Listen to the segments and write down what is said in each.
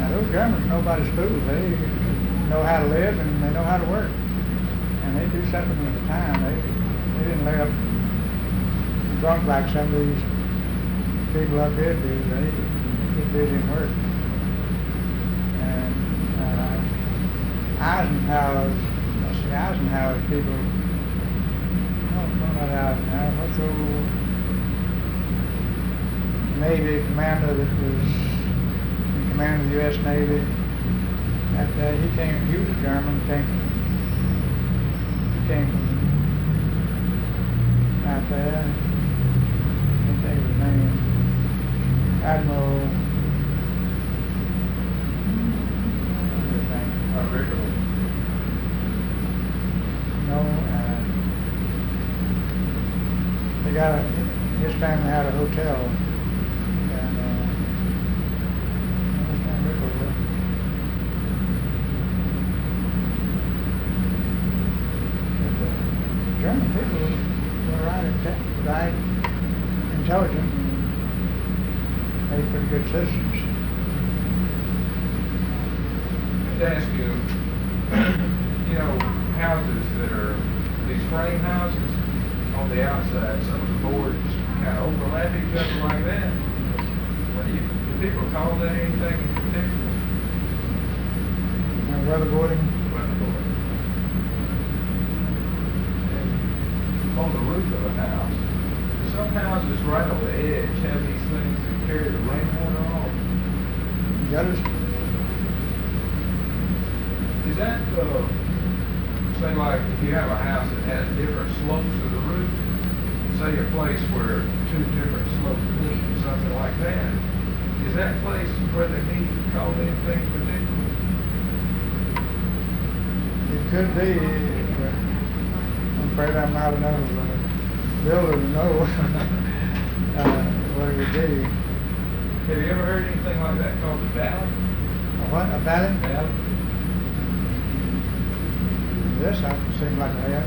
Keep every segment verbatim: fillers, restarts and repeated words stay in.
Now, those Germans know about the schools. They know how to live and they know how to work. And they do something at the time. They, they didn't lay up drunk like some of these people up here do. They get busy and work. And uh, Eisenhower's, let's see, Eisenhower's people, no, no, not Eisenhower, what's the old Navy commander that was in command of the U S Navy? That, uh, he came, he was a German, came from, came from out there. I can't think of his name. Admiral, what's his name? Uh, Rickles. No, uh, they got a, his family had a hotel, and uh, his name Rickles was. But the German people were right, inte- right intelligent, and made pretty good citizens. To ask you, you know, houses that are, these frame houses, on the outside, some of the boards kind of overlap each other like that. What do you, do people call that anything in particular? And weatherboarding. Weatherboard. And on the roof of a house, some houses right on the edge have these things that carry the rainwater off. Gutters. Is that, uh, say like if you have a house that has different slopes of the roof, say a place where two different slopes meet, something like that, is that place where they need to call anything particular? It could be, but I'm afraid I'm not enough of a builder to know uh, what it would be. Have you ever heard anything like that called a valley? A what? A valley? Valley? Yes, I seems like I have.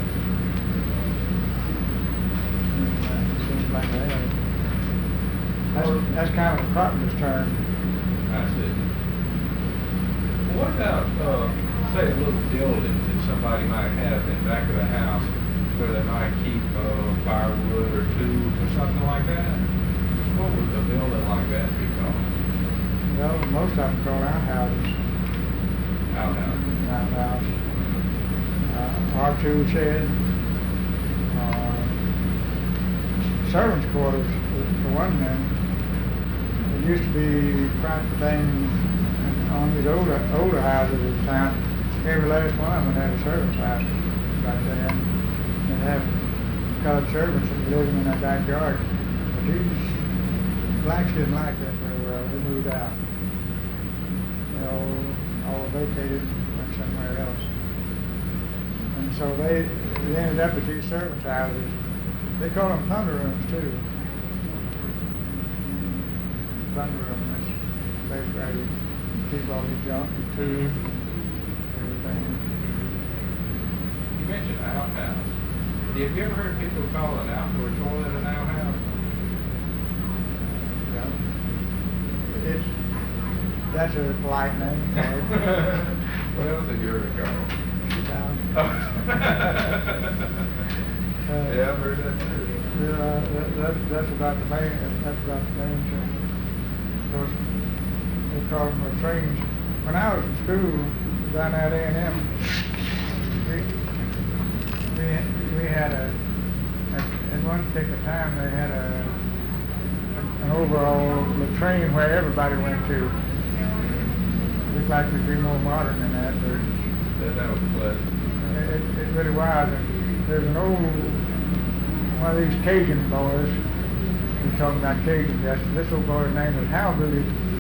It seems like I have. That's, that's kind of a carpenter's term. That's it. Well, what about, uh, say a little building that somebody might have in the back of the house where they might keep uh, firewood or tools or something like that? What would a building like that be called? Well, most of them call outhouses. Outhouse. Outhouse. Uh, R two shed. Uh, servants' quarters, for one thing. It used to be quite the thing on these older older houses in town. Every last one of them would have a servant's house back then. They'd have colored servants that were living in their backyard. But these blacks didn't like that very well. They moved out. They all, all vacated and went somewhere else. And so they, they ended up at these servants' houses. They call them thunder rooms too. Thunder room, that's basically where you keep all your junk, your tools, everything. You mentioned outhouse. Have you ever heard people call an outdoor toilet an outhouse? Yeah. It's, that's a polite name for it. What else have you heard it called? Shithouse. Oh. Uh, Yeah, I've heard that too. Yeah, that, that's, that's about the main, that's about the main thing. Of course, they call them latrines. When I was in school down at A and M, we, we, we had a, at, at one particular time, they had a, an overall latrine where everybody went to. Looked like we'd be more modern than that, but That, that was pleasant. it, it really was. And there's an old, one of these Cajun boys, we're talking about Cajun justice. This old boy's name was Hal Booty.